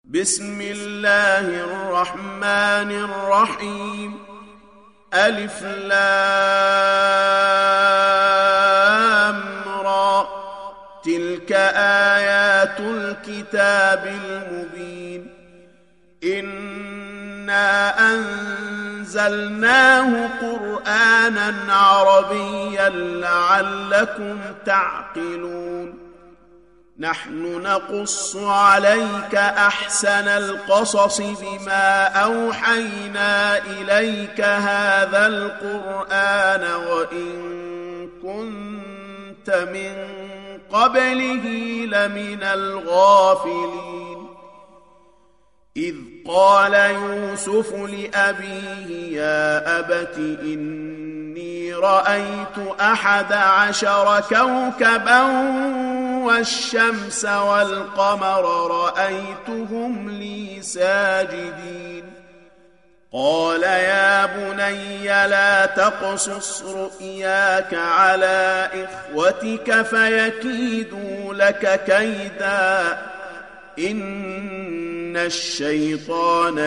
بسم الله الرحمن الرحيم. ألف لام را. تلك آيات الكتاب المبين. إنا أنزلناه قرآنا عربيا لعلكم تعقلون. نحن نقص عليك أحسن القصص بما أوحينا إليك هذا القرآن وإن كنت من قبله لمن الغافلين. إذ قال يوسف لأبيه يا أبت إني رأيت 11 كوكبا والشمس والقمر رأيتهم لي ساجدين. قال يا بني لا تقصص رؤياك على إخوتك فيكيدوا لك كيدا إن الشيطان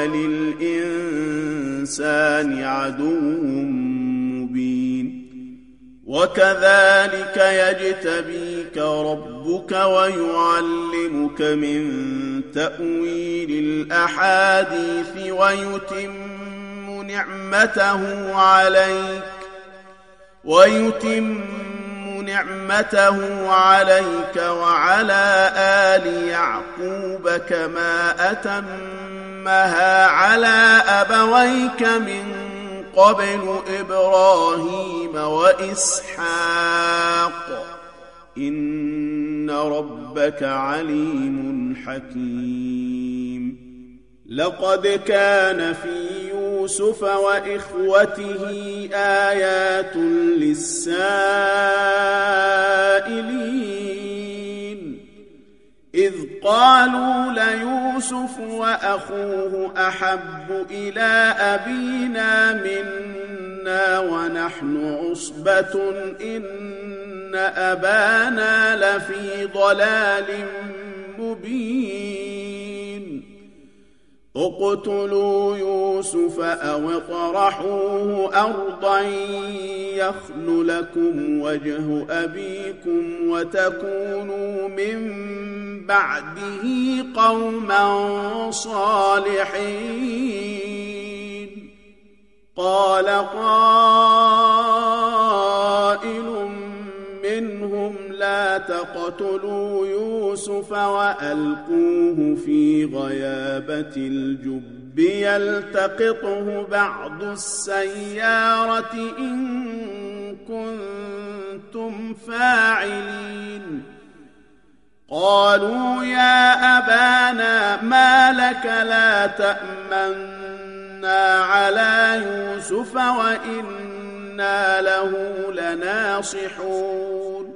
للإنسان عدو مبين. وكذلك يجتبيك ربك ويعلمك من تأويل الأحاديث ويتم نعمته عليك وعلى آل يعقوب كما أتمها على أبويك من قبل إبراهيم وإسحاق إن ربك عليم حكيم. لقد كان في يوسف وإخوته آيات للسائلين إذ قالوا ليوسف وأخوه أحب إلى أبينا منا ونحن عصبة إن أبانا لفي ضلال مبين. اقتلوا يوسف أو اطرحوه أرضا يخل لكم وجه أبيكم وتكونوا من بعده قوما صالحين. قال قائل منهم لا تقتلوا يوسف وألقوه في غيابة الجب يلتقطه بعض السيارة إن كنتم فاعلين. قالوا يا أبانا ما لك لا تأمنا على يوسف وإنا له لناصحون.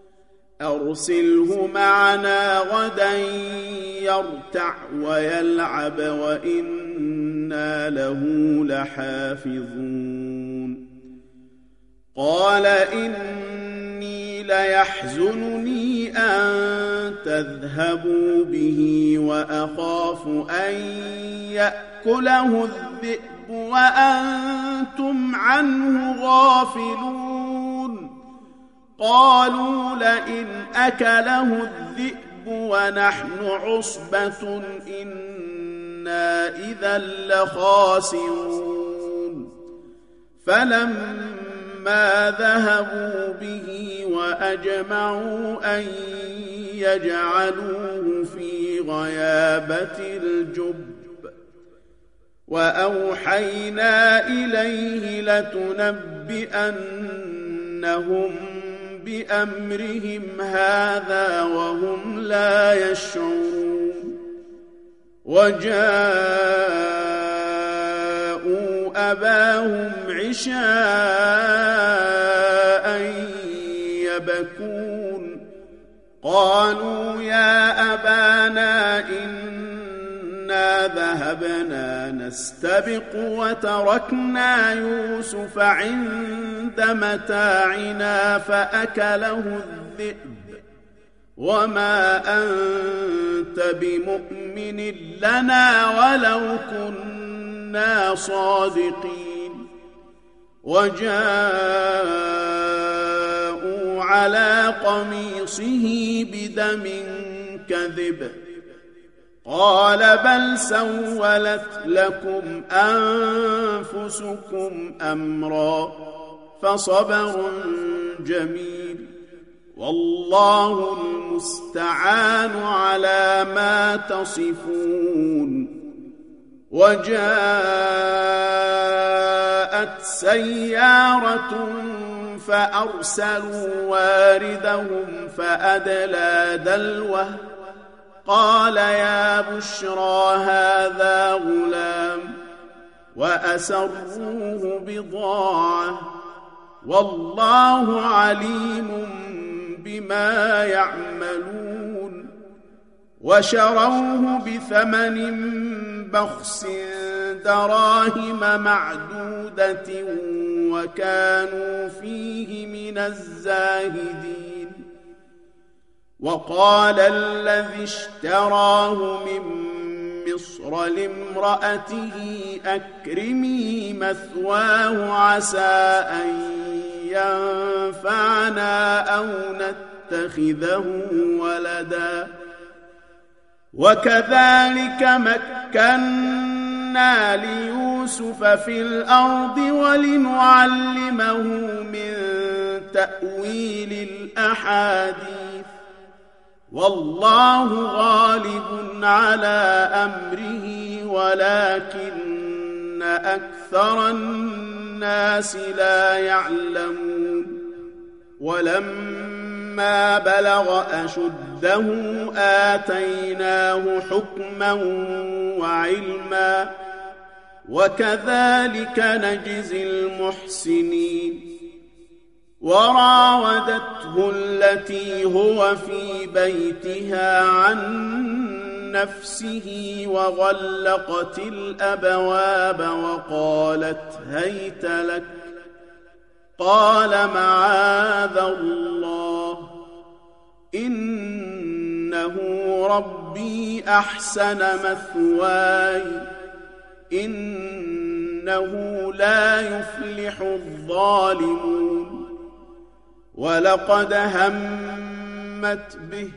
أرسله معنا غدا يرتع ويلعب وإنا له لحافظون. قال إني ليحزنني أن تذهبوا به وأخاف أن يأكله الذئب وأنتم عنه غافلون. قالوا لئن أكله الذئب ونحن عصبة إنا إذا لخاسرون. فلما ذهبوا به وأجمعوا أن يجعلوه في غيابة الجب وأوحينا إليه لتنبئنهم بأمرهم هذا وهم لا يشعرون. وجاءوا أباهم عشاء يبكون. قالوا يا أبانا إنا ذهبنا نستبق وتركنا يوسف عند متاعنا فأكله الذئب وما أنت بمؤمن لنا ولو كنا صادقين وجاءوا على قميصه بدم كذب قال بل سولت لكم أنفسكم أمرا فصبر جميل والله المستعان على ما تصفون وجاءت سيارة فأرسلوا واردهم فأدلى دلوه قال يا بشرى هذا غلام وأسروه بضاعة والله عليم بما يعملون وشروه بثمن بخس دراهم معدودة وكانوا فيه من الزاهدين وقال الذي اشتراه من مصر لامرأته أكرمي مثواه عسى أن ينفعنا أو نتخذه ولدا وكذلك مكنا ليوسف في الأرض ولنعلمه من تأويل الأحاديث والله غالب على أمره ولكن أكثر الناس لا يعلمون ولما بلغ أشده آتيناه حكما وعلما وكذلك نجزي المحسنين وراودته التي هو في بيتها عن نفسه وغلقت الأبواب وقالت هيت لك قال معاذ الله إنه ربي أحسن مثواي إنه لا يفلح الظالمون ولقد همت به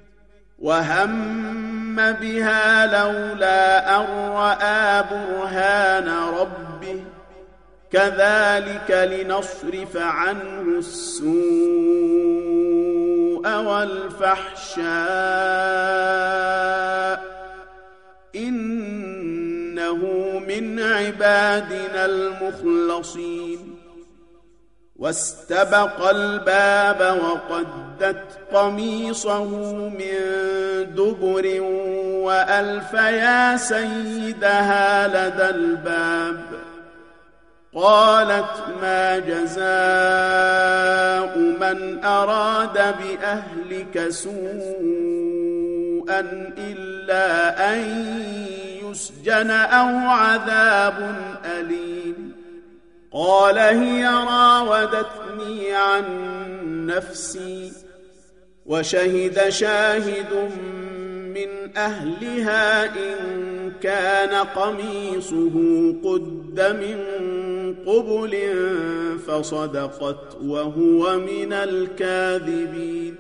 وهم بها لولا أن رأى برهان ربه كذلك لنصرف عنه السوء والفحشاء إنه من عبادنا المخلصين واستبق الباب وقدت قميصه من دبر وألف يا سيدها لدى الباب قالت ما جزاء من أراد بأهلك سوءا إلا أن يسجن أو عذاب أليم قال هي راودتني عن نفسي وشهد شاهد من أهلها إن كان قميصه قد من قبل فصدقت وهو من الكاذبين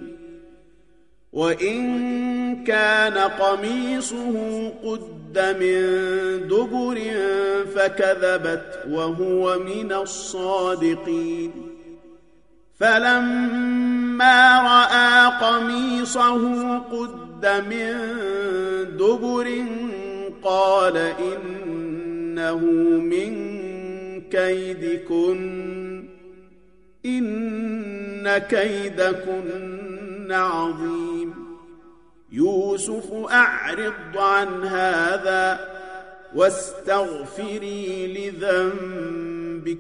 وإن كان قميصه قد من دبر فكذبت وهو من الصادقين فلما رأى قميصه قد من دبر قال إنه من كيدكن إن كيدكن عظيم يوسف أعرض عن هذا واستغفري لذنبك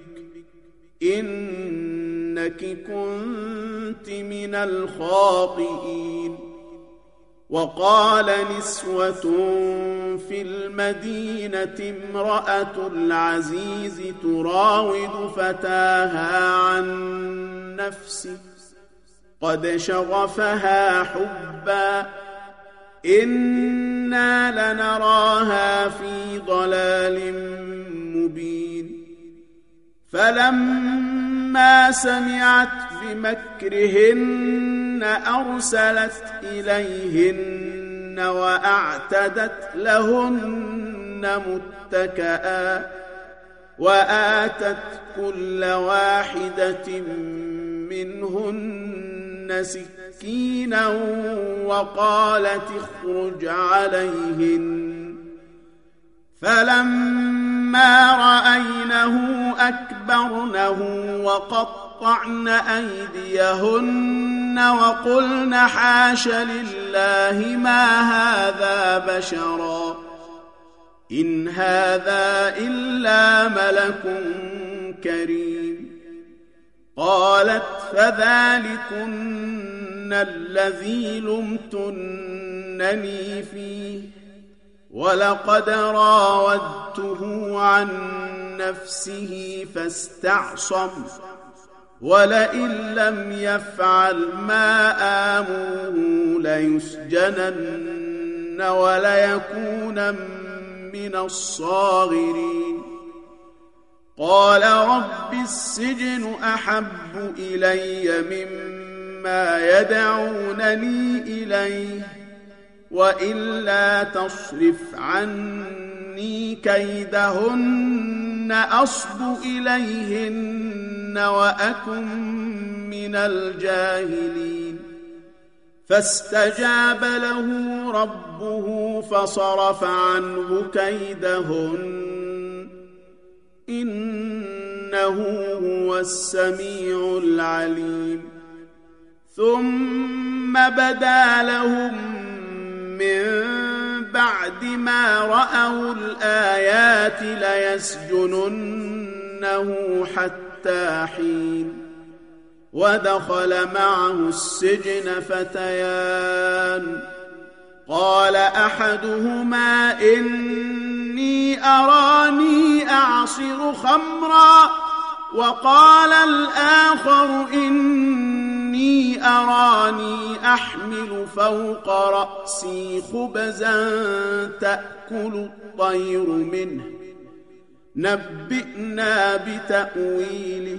إنك كنت من الخاطئين وقال نسوة في المدينة امرأة العزيز تراود فتاها عن نفسه قد شغفها حبا إنا لنراها في ضلال مبين فلما سمعت بمكرهن أرسلت إليهن وأعتدت لهن متكئا وآتت كل واحدة منهن سكينا وقالت اخرج عليهن فلما رأينه أكبرنه وقطعن أيديهن وقلن حاش لله ما هذا بشرا إن هذا إلا ملك كريم قالت فذلكن الذي لمتنني فيه ولقد راودته عن نفسه فاستعصم ولئن لم يفعل ما آمره ليسجنن وليكون من الصاغرين قال رب السجن أحب إلي مما يدعونني إليه وإلا تصرف عني كيدهن أصب إليهن وأكن من الجاهلين فاستجاب له ربه فصرف عنه كيدهن إنه هو السميع العليم ثم بدا لهم من بعد ما رأوا الآيات ليسجننه حتى حين ودخل معه السجن فتيان قال أحدهما إني أراني أعصر خمرا وقال الآخر إني أراني أحمل فوق رأسي خبزا تأكل الطير منه نبئنا بتأويله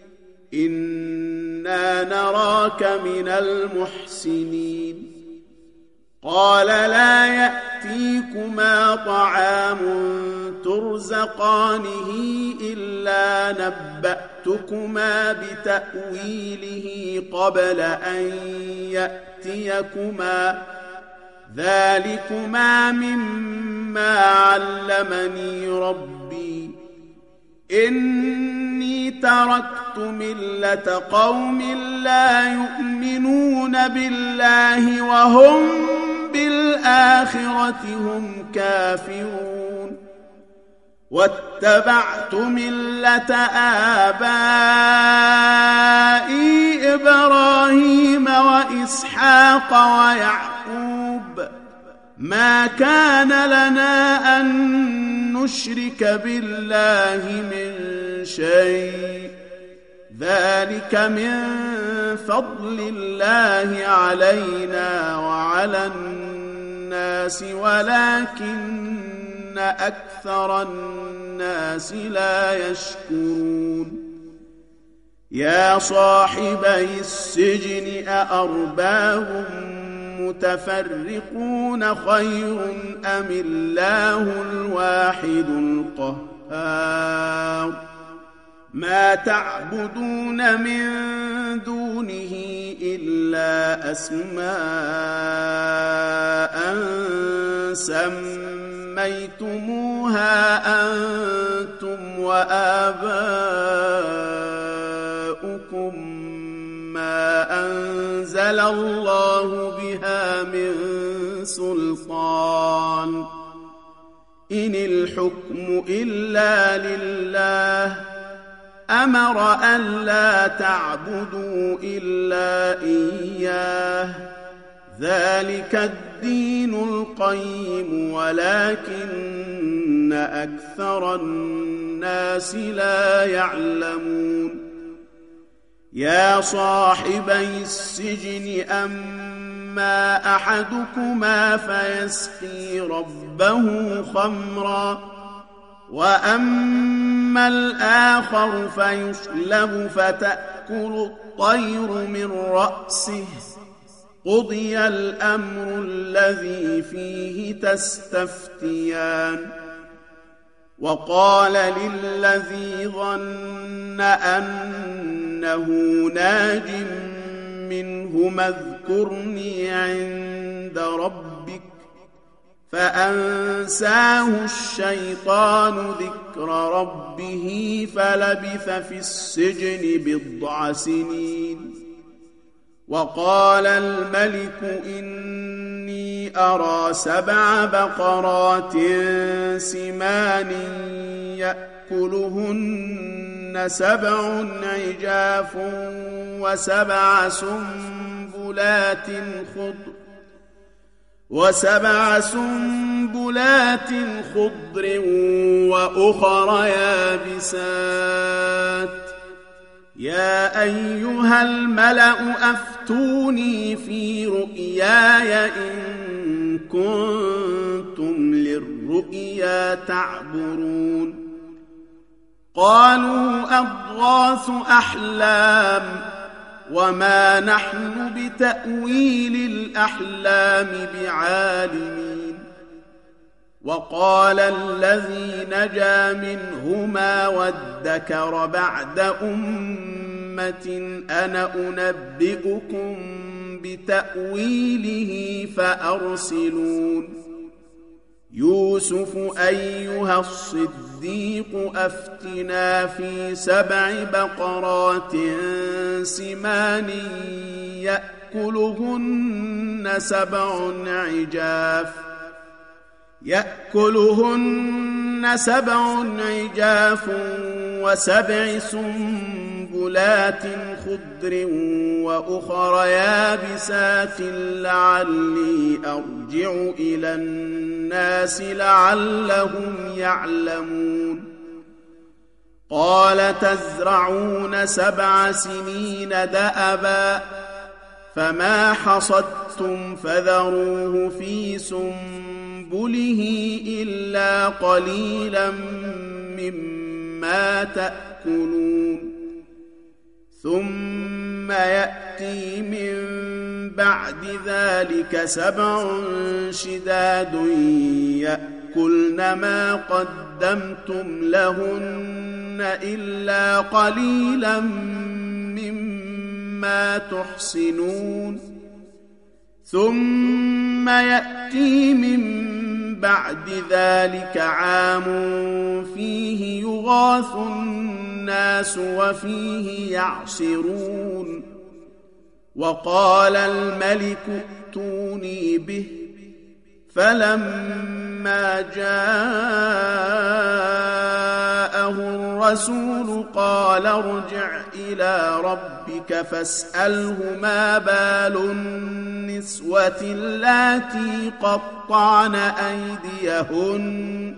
إنا نراك من المحسنين قال لا يأتيكما طعام ترزقانه إلا نبأتكما بتأويله قبل أن يأتيكما ذلكما مما علمني ربي إني تركت ملة قوم لا يؤمنون بالله وهم بالآخرة هم كافرون واتبعت ملة آبائي إبراهيم وإسحاق ويعقوب ما كان لنا أن نشرك بالله من شيء ذلك من فضل الله علينا وعلى الناس ولكن أكثر الناس لا يشكرون يا صاحبي السجن أأرباب متفرقون خير أم الله الواحد القهار ما تعبدون من دونه إلا أسماء سميتموها أنتم وآباؤكم ما أنزل الله بها من سلطان إن الحكم إلا لله أمر أن لا تعبدوا إلا إياه ذلك الدين القيم ولكن أكثر الناس لا يعلمون يا صاحبي السجن أما أحدكما فيسقي ربه خمرا وأما الآخر فيصلب فتأكل الطير من رأسه قضي الأمر الذي فيه تستفتيان وقال للذي ظن أنه ناج منهما اذكرني عند ربك فأنساه الشيطان ذكر ربه فلبث في السجن 10 سنين وقال الملك إني أرى 7 بقرات سمان يأكلهن 7 عجاف و7 سنبلات خضر وأخر يابسات يا أيها الملأ أفتوني في رؤياي إن كنتم للرؤيا تعبرون قالوا أضغاث أحلام وما نحن بتأويل الأحلام بعالمين وقال الذي نجا منهما وادكر بعد أمة أنا أنبئكم بتأويله فأرسلون يوسف أيها الصديق أفتنا في 7 بقرات سمان يأكلهن 7 عجاف و7 سنبلات خضر وأخر يابسات لعلي أرجع إلى الناس لعلهم يعلمون قال تزرعون 7 سنين دأبا فما حصدتم فذروه في سنبله إلا قليلا مما تأكلون ثم يأتي من بعد ذلك 7 شداد يأكلن ما قدمتم لهن إلا قليلا مما تحصنون ثم يأتي من بعد ذلك عام فيه يغاث الناس وفيه يعصرون وقال الملك ائتوني به فلما جاءه الرسول قال ارجع إلى ربك فاسأله ما بال النسوة اللاتي قطعن أيديهن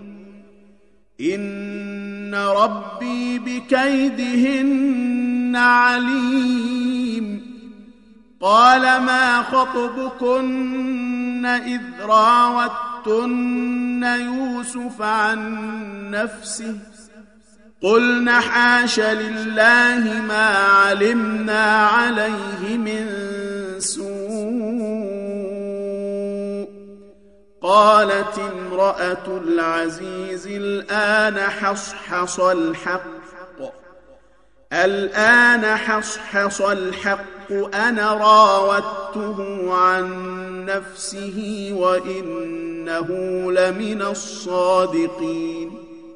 إن ربي بكيدهن عليم قال ما خطبكن إذ راوتن يوسف عن نفسه قلن حاش لله ما علمنا عليه من سوء قالت امرأة العزيز الآن حصحص الحق أنا راودته عن نفسه وإنه لمن الصادقين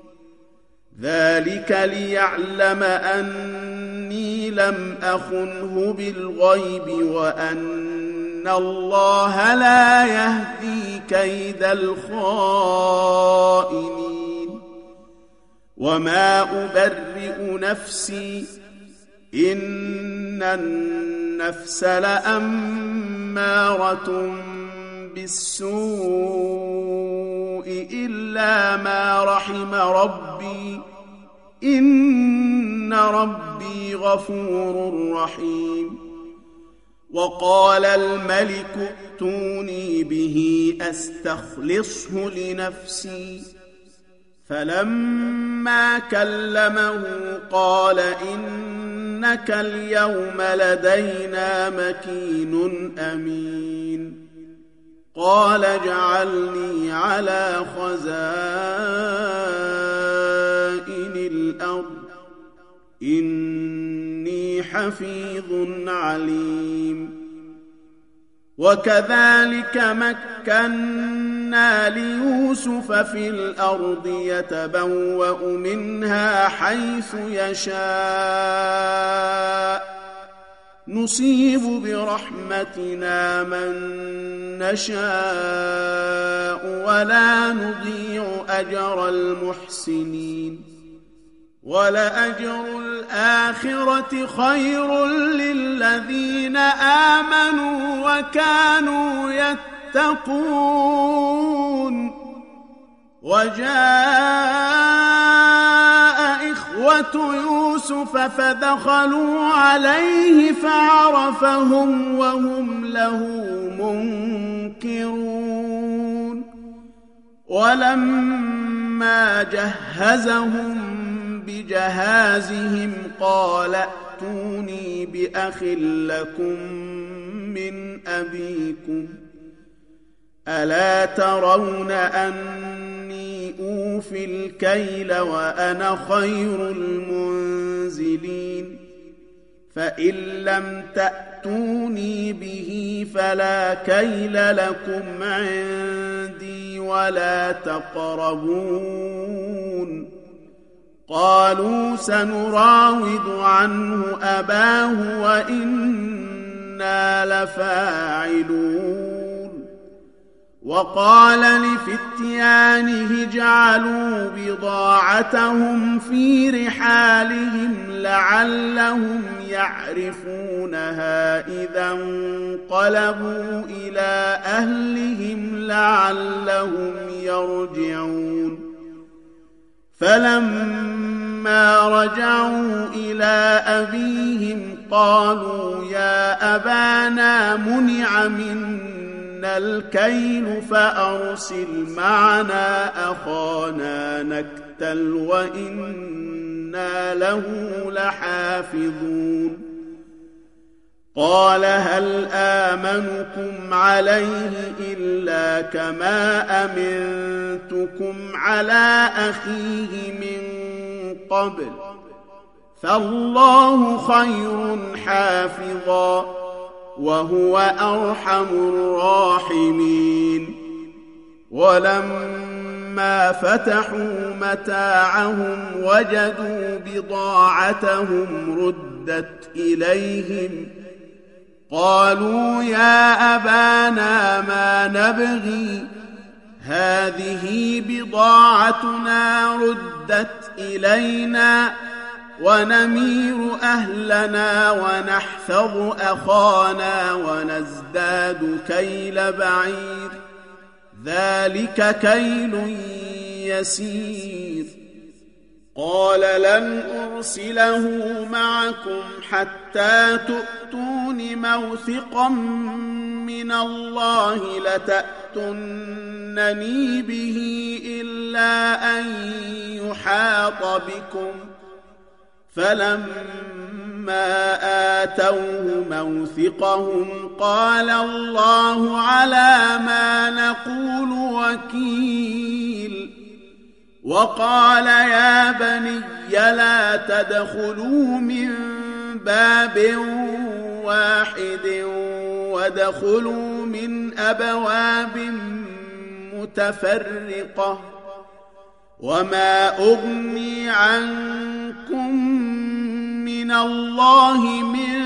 ذلك ليعلم أني لم أخنه بالغيب وأن الله لا يهدي كيد الخائنين وما أبرئ نفسي إن النفس لأمارة بالسوء إلا ما رحم ربي إن إن ربي غفور رحيم. وقال الملك ائتوني به أستخلصه لنفسي. فلما كلمه قال إنك اليوم لدينا مكين أمين. قال اجعلني على خزائن الأرض إني حفيظ عليم. وكذلك مكنا ليوسف في الأرض يتبوأ منها حيث يشاء نصيب برحمتنا من نشاء ولا نضيع أجر المحسنين. ولأجر الآخرة خير للذين آمنوا وكانوا يتقون. وجاء إخوة يوسف فدخلوا عليه فعرفهم وهم له منكرون. ولما جهزهم بجهازهم قال ائتوني بأخ لكم من أبيكم ألا ترون أني أوفي الكيل وأنا خير المنزلين. فإن لم تأتوني به فلا كيل لكم عندي ولا تقربون. قالوا سنراود عنه أباه وإنا لفاعلون. وقال لفتيانه اجعلوا بضاعتهم في رحالهم لعلهم يعرفونها إذا انقلبوا إلى أهلهم لعلهم يرجعون. فلما رجعوا إلى أبيهم قالوا يا أبانا منع منا الكيل فأرسل معنا أخانا نكتل وإنا له لحافظون. قال هل آمنكم عليه إلا كما أمنتكم على أخيه من قبل فالله خير حافظا وهو أرحم الراحمين. ولما فتحوا متاعهم وجدوا بضاعتهم ردت إليهم قالوا يا أبانا ما نبغي هذه بضاعتنا ردت إلينا ونمير أهلنا ونحفظ أخانا ونزداد كيل بعير ذلك كيل يسير. قال لن أرسله معكم حتى تؤتون موثقا من الله لتأتونني به إلا أن يحاط بكم. فلما آتوه موثقهم قال الله على ما نقول وكيل. وقال يا بني لا تدخلوا من باب واحد وادخلوا من أبواب متفرقة وما أغني عنكم من الله من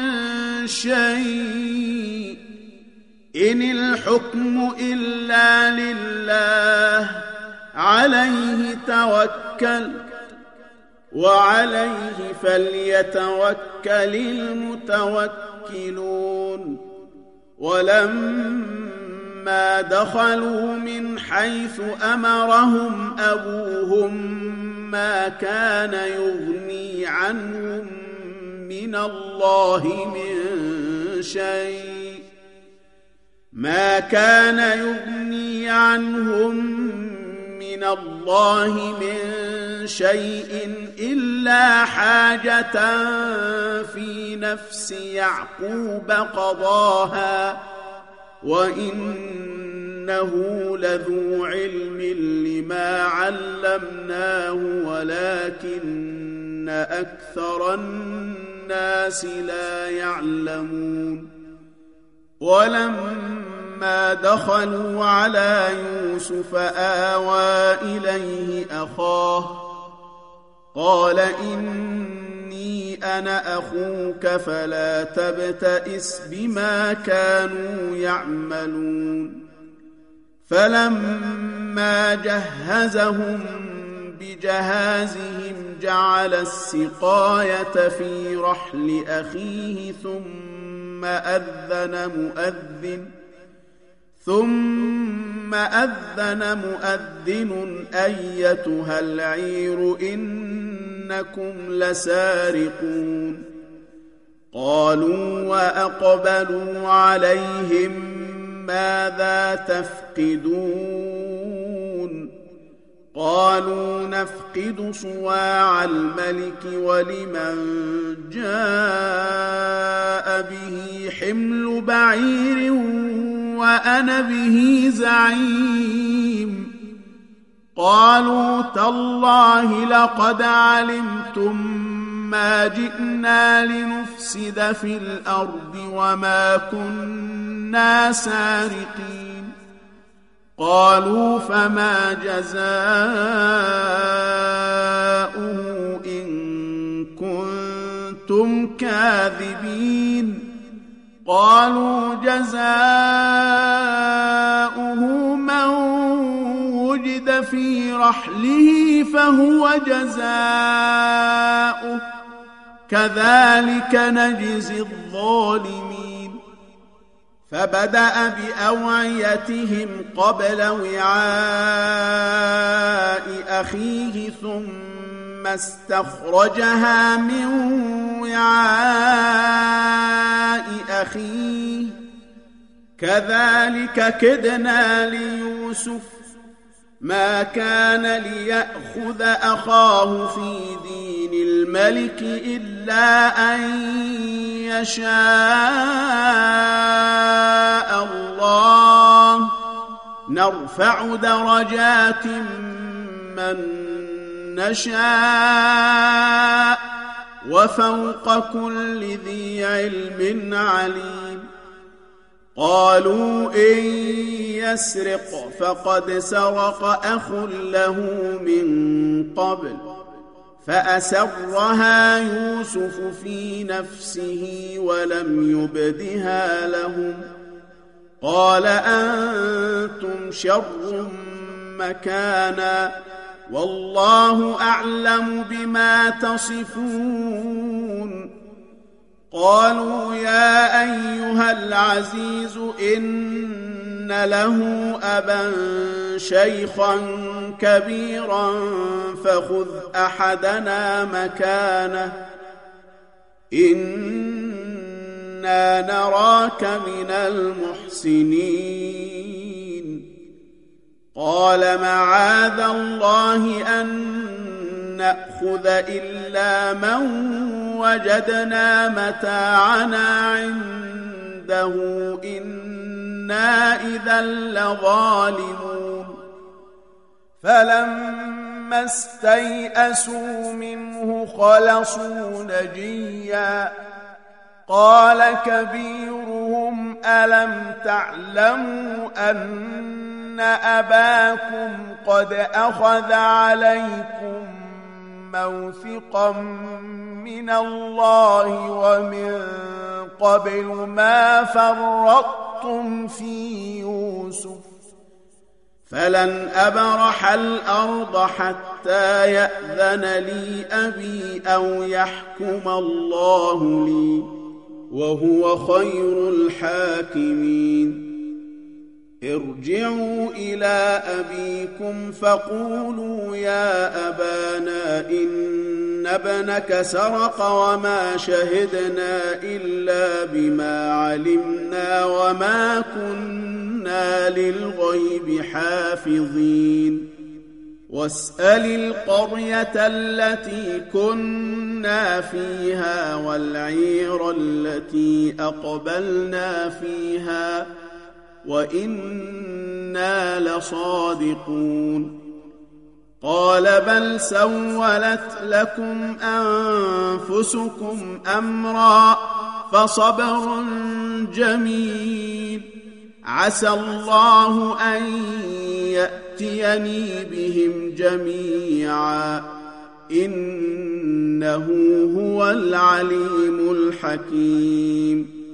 شيء إن الحكم إلا لله عليه توكل وعليه فليتوكل المتوكلون. ولما ولما دخلوا من حيث أمرهم أبوهم ما كان يغني عنهم من الله من شيء إلا حاجة في نفس يعقوب قضاها وإنه لذو علم لما علمناه ولكن أكثر الناس لا يعلمون ولما دخلوا على يوسف آوى إليه أخاه قال إني أنا أخوك فلا تبتئس بما كانوا يعملون فلما جهزهم بجهازهم جعل السقاية في رحل أخيه ثم أذن مؤذن أيتها العير إنكم لسارقون قالوا وأقبلوا عليهم ماذا تفقدون قالوا نفقد صواع الملك ولمن جاء به حمل بعير وأنا به زعيم قالوا تالله لقد علمتم ما جئنا لنفسد في الأرض وما كنا سارقين قالوا فما جزاؤه إن كنتم كاذبين قالوا جزاؤه من وجد في رحله فهو جزاؤه كذلك نجزي الظالمين فبدأ بأوعيتهم قبل وعاء أخيه ثم استخرجها من وعاء أخيه كذلك كدنا ليوسف ما كان ليأخذ أخاه في دين الملك إلا أن يشاء الله نرفع درجات من نشاء وفوق كل ذي علم عليم قالوا إن يسرق فقد سرق أخ له من قبل فأسرها يوسف في نفسه ولم يبدها لهم قال أنتم شر مكانا والله أعلم بما تصفون قالوا يا أيها العزيز إن له أبا شيخا كبيرا فخذ أحدنا مكانه إنا نراك من المحسنين قال معاذ الله أن نأخذ إلا من وجدنا متاعنا عنده إنا إذا لظالمون فلما استيئسوا منه خلصوا نجيا قال كبيرهم ألم تعلموا أن أباكم قد أخذ عليكم موثقا من الله ومن قبل ما فرطتم في يوسف فلن أبرح الأرض حتى يأذن لي أبي أو يحكم الله لي وهو خير الحاكمين ارجعوا إلى أبيكم فقولوا يا أبانا إن ابنك سرق وما شهدنا إلا بما علمنا وما كنا للغيب حافظين واسأل القرية التي كنا فيها والعير التي أقبلنا فيها وإنا لصادقون قال بل سولت لكم أنفسكم أمرا فصبر جميل عسى الله أن يأتيني بهم جميعا إنه هو العليم الحكيم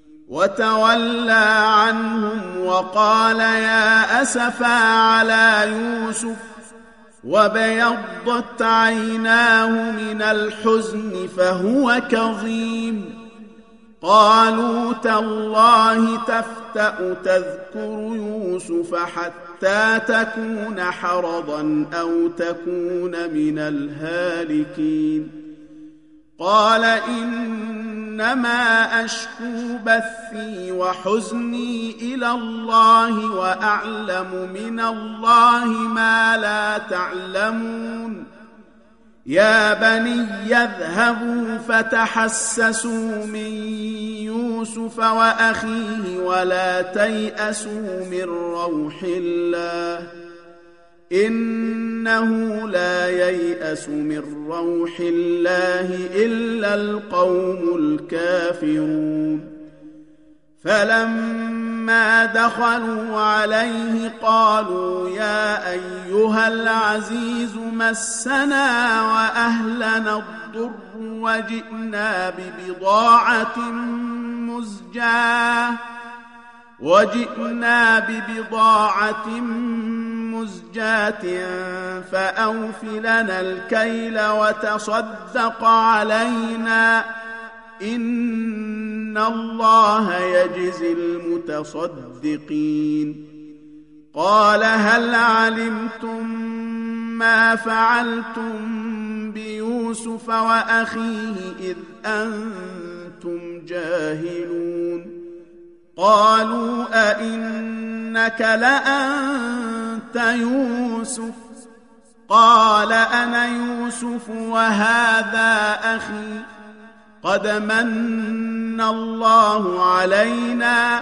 وتولى عنهم وقال يا أسفا على يوسف وبيضت عيناه من الحزن فهو كظيم قالوا تالله تفتأ تذكر يوسف حتى تكون حرضا أو تكون من الهالكين قال إنما أشكو بثي وحزني إلى الله وأعلم من الله ما لا تعلمون يا بني اذهبوا فتحسسوا من يوسف وأخيه ولا تيأسوا من روح الله إنه لا ييأس من روح الله إلا القوم الكافرون فلما دخلوا عليه قالوا يا أيها العزيز مسنا وأهلنا الضر وجئنا ببضاعة مزجاة فأوف لنا الكيل وتصدق علينا إن الله يجزي المتصدقين قال هل علمتم ما فعلتم بيوسف وأخيه إذ أنتم جاهلون قالوا أئنك لأنت يوسف قال أنا يوسف وهذا أخي قد من الله علينا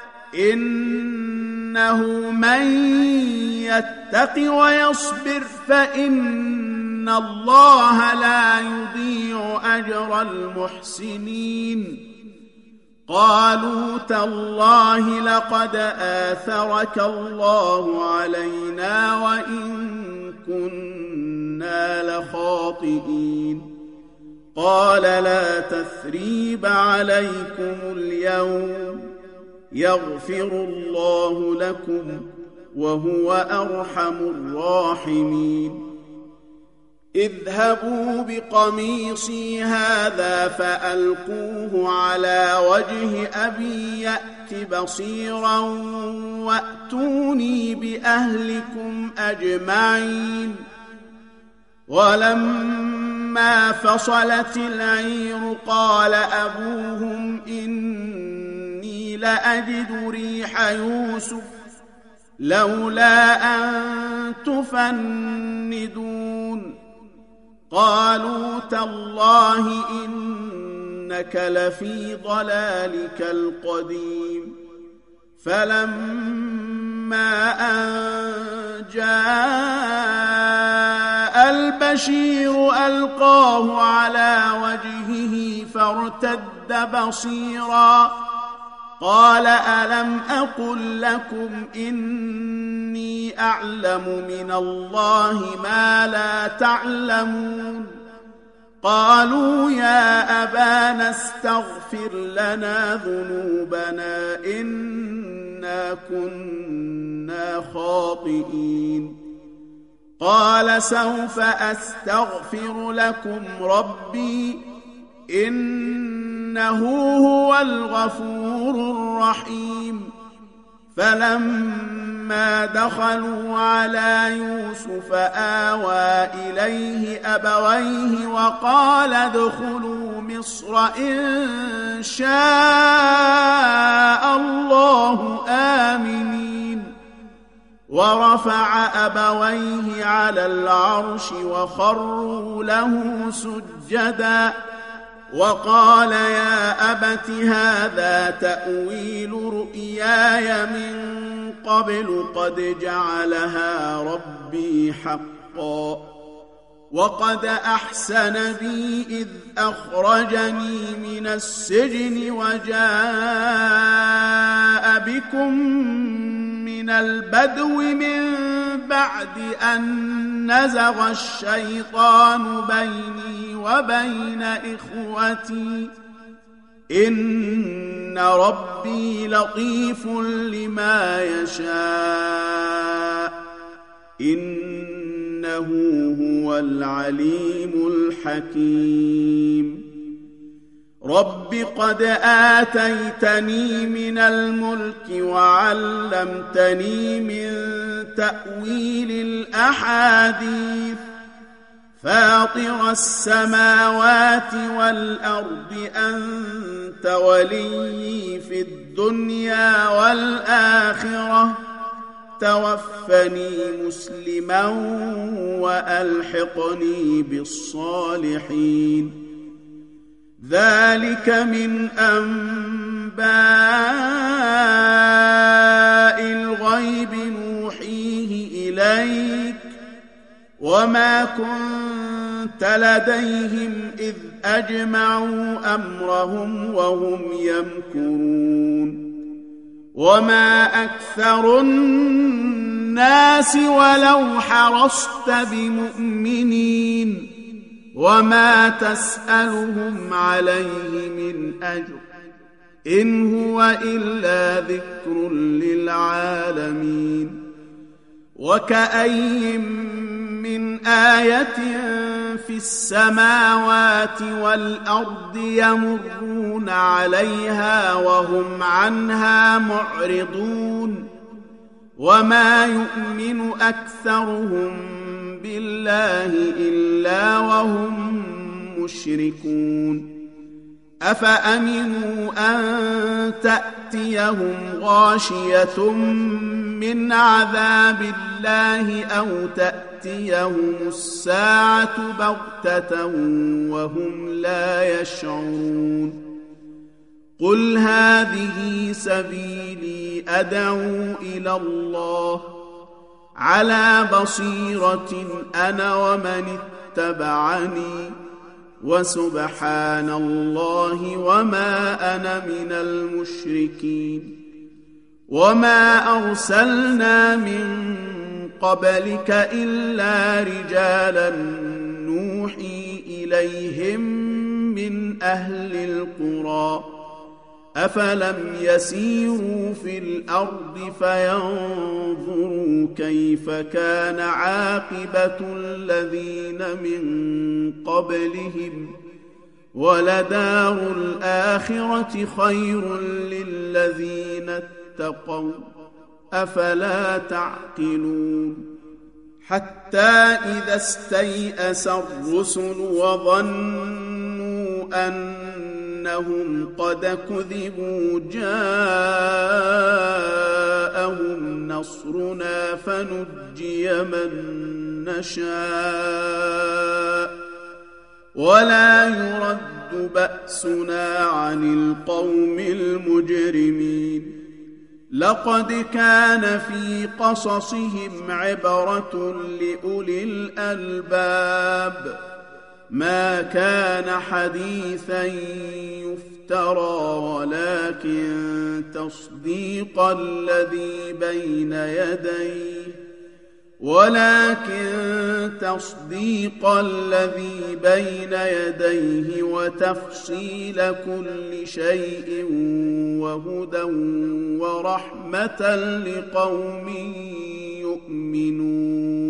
إنه من يتق ويصبر فإن الله لا يضيع أجر المحسنين قالوا تالله لقد آثرك الله علينا وإن كنا لخاطئين قال لا تثريب عليكم اليوم يغفر الله لكم وهو أرحم الراحمين اذهبوا بقميصي هذا فألقوه على وجه أبي يأت بصيرا وأتوني بأهلكم أجمعين ولما فصلت العير قال أبوهم إني لأجد ريح يوسف لولا أن تفندون قالوا تالله إنك لفي ضلالك القديم فلما أن جاء البشير ألقاه على وجهه فارتد بصيرا قال ألم أقل لكم إني أعلم من الله ما لا تعلمون قالوا يا أبانا استغفر لنا ذنوبنا إنا كنا خاطئين قال سوف أستغفر لكم ربي إنه هو الغفور الرحيم فلما دخلوا على يوسف آوى إليه أبويه وقال ادخلوا مصر إن شاء الله آمنين ورفع أبويه على العرش وخروا له سجدا وقال يا أبت هذا تأويل رؤياي من قبل قد جعلها ربي حقا وقد أحسن بي إذ أخرجني من السجن وجاء بكم من البدو من بعد أن نزغ الشيطان بيني وبين إخوتي إن ربي لطيف لما يشاء إنه هو العليم الحكيم رب قد آتيتني من الملك وعلمتني من تأويل الأحاديث فاطر السماوات والأرض أنت ولي في الدنيا والآخرة توفني مسلما وألحقني بالصالحين ذلك من أنباء الغيب نوحيه إليك وما كنت لديهم إذ أجمعوا أمرهم وهم يمكرون وما أكثر الناس ولو حرصت بمؤمنين وما تسألهم عليه من أجر إن هو إلا ذكر للعالمين وكأي من آية في السماوات والأرض يمرون عليها وهم عنها معرضون وما يؤمن أكثرهم بالله إلا وهم مشركون أفأمنوا أن تأتيهم غاشية من عذاب الله أو تأتيهم الساعة بغتة وهم لا يشعرون قل هذه سبيلي أدعو إلى الله على بصيرة أنا ومن اتبعني وسبحان الله وما أنا من المشركين وما أرسلنا من قبلك إلا رجالا نوحي إليهم من أهل القرى أفلم يسيروا في الأرض فينظروا كيف كان عاقبة الذين من قبلهم ولدار الآخرة خير للذين اتقوا أفلا تعقلون حتى إذا استيأس الرسل وظنوا أنهم قد كذبوا جاءهم نصرنا فنجي من نشاء ولا يرد بأسنا عن القوم المجرمين لقد كان في قصصهم عبرة لأولي الألباب ما كان حديثا يفترى ولكن تصديق الذي بين يديه وتفصيل كل شيء وهدى ورحمة لقوم يؤمنون